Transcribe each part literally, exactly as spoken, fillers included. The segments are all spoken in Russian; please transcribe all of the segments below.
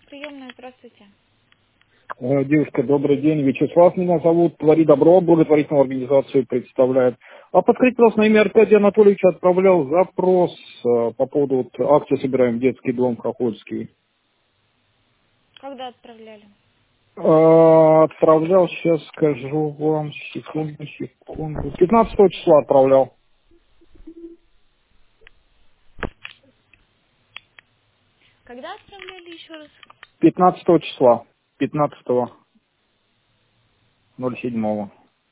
Приемная, здравствуйте. Э, Девушка, добрый день. Вячеслав меня зовут. Твори добро, благотворительную организацию представляет. А подскажите, пожалуйста, на имя Аркадия Анатольевича отправлял запрос э, по поводу вот, акции «Собираем детский дом Хохольский». Когда отправляли? Э, Отправлял, сейчас скажу вам, секунду, секунду. пятнадцатого числа отправлял. Когда отправляли еще раз? пятнадцатого числа. пятнадцатого ноль седьмого.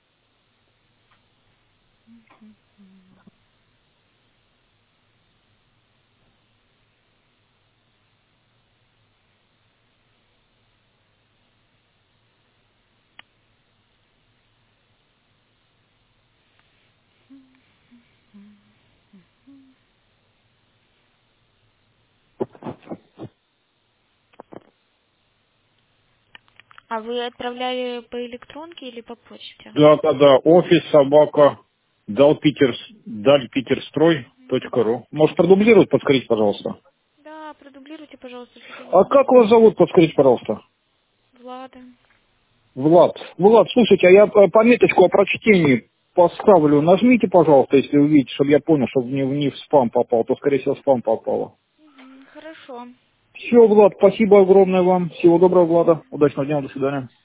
А вы отправляли по электронке или по почте? Да, да, да. Офис собака дал Питер, даль питерстрой точка ру. Может, продублировать, подскажите, пожалуйста. Да, продублируйте, пожалуйста, чтобы я не А могла. как вас зовут, подскажите, пожалуйста? Влада. Влад. Влад, слушайте, а я э, пометочку о прочтении поставлю. Нажмите, пожалуйста, если увидите, чтобы я понял, чтобы не, не в спам попал, то, скорее всего, в спам попало. Мгм, хорошо. Все, Влад, спасибо огромное вам. Всего доброго, Влада. Удачного дня, до свидания.